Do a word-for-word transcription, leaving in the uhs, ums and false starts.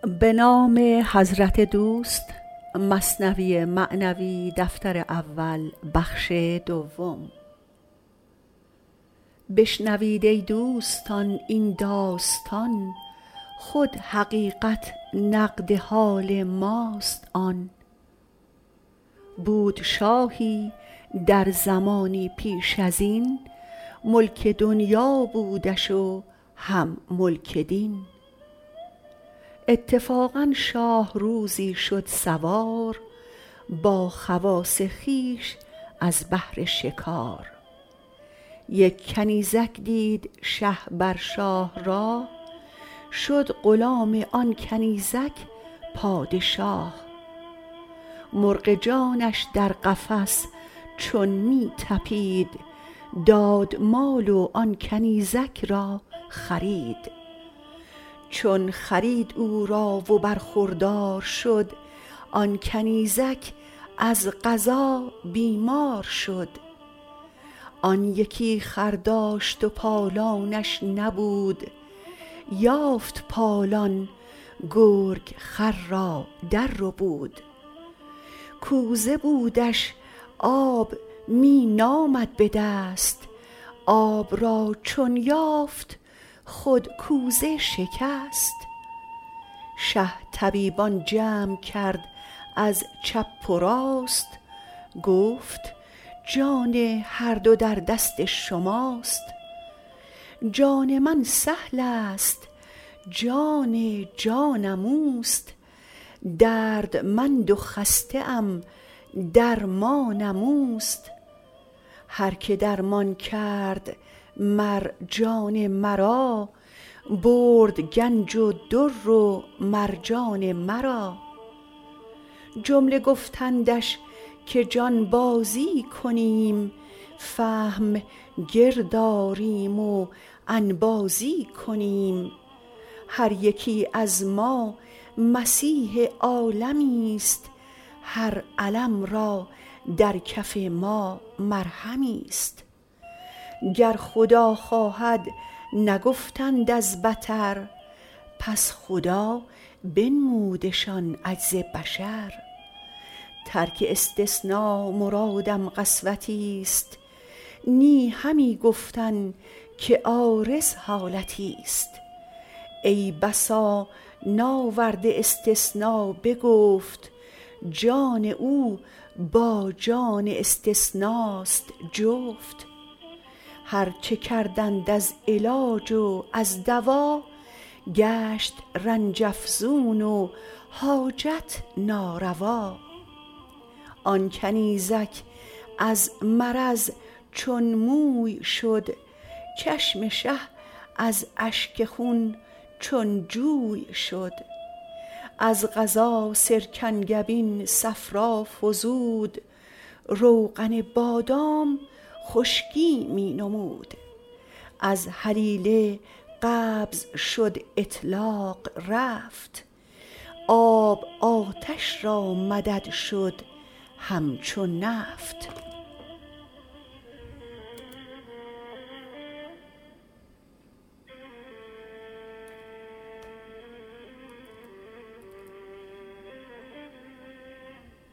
به نام حضرت دوست. مثنوی معنوی دفتر اول بخش دوم. بشنوید ای دوستان این داستان، خود حقیقت نقد حال ماست آن. بود شاهی در زمانی پیش ازین، ملک دنیا بودش و هم ملک دین. اتفاقا شاه روزی شد سوار، با خواص خویش از بهر شکار. یک کنیزک دید شه بر شاه را، شد غلام آن کنیزک پادشاه. مرغ جانش در قفس چون می طپید، داد مال و آن کنیزک را خرید. چون خرید او را و برخوردار شد، آن کنیزک از قضا بیمار شد. آن یکی خر داشت و پالانش نبود، یافت پالان گرگ خر را در ربود. کوزه بودش آب می نامد به دست، آب را چون یافت خود کوزه شکست. شه طبیبان جمع کرد از چپ و راست، گفت جان هر دو در دست شماست. جان من سهل است جان جانم اوست، دردمند و خسته ام درمانم اوست. هر که درمان کرد مر جان مرا، برد گنج و در و مرجان مرا. جمله گفتندش که جان بازی کنیم، فهم گرد آریم و انبازی کنیم. هر یکی از ما مسیح عالمیست، هر الم را در کف ما مرهمیست. گر خدا خواهد نگفتند از بطر، پس خدا بنمودشان عجز بشر. ترک استثنا مرادم قسوتیست، نی همی گفتن که عارض حالتیست. ای بسا ناورده استثنا بگفت، جان او با جان استثناست جفت. هر چه کردند از علاج و از دوا، گشت رنج افزون و حاجت ناروا. آن کنیزک از مرض چون موی شد، چشم شه از اشک خون چون جوی شد. از قضا سرکنگبین صفرا فزود، روغن بادام خشکی می نمود. از هلیله قبض شد اطلاق رفت، آب آتش را مدد شد همچو نفت.